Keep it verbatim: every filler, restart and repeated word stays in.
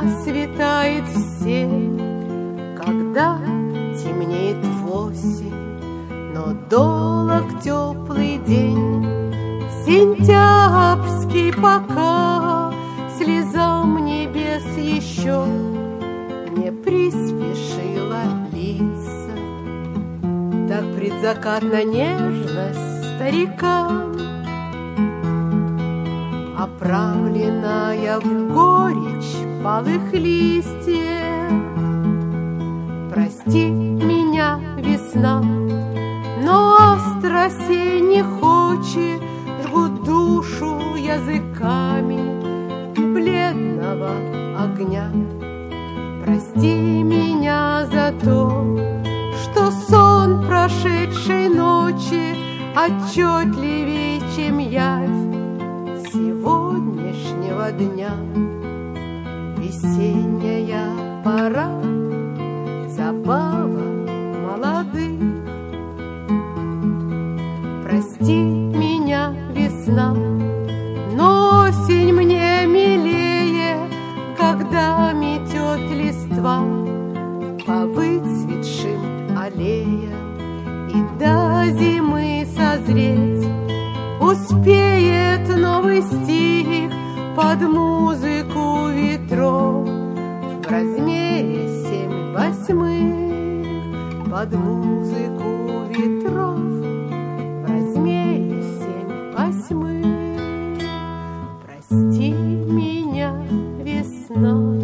светает в семь, когда темнеет восемь, но долг теплый день, сентябрьский, пока слезам небес еще не приспешила литься. Так предзакатна нежность старика, оправленная в горечь палых листьев. Прости меня, весна, но страстей не хочет, жгут душу языками бледного огня. Прости меня за то, что сон прошедшей ночи отчетливее, чем явь сегодняшнего дня. Весенняя пора, забава молодых. Прости меня, весна, но осень мне милее, когда метет листва по выцветшим аллеям, и до зимы созреть успеет новый стих под музыку ветров в размере семь восьмых, под музыку ветров в размере семь восьмых. Прости меня, весна.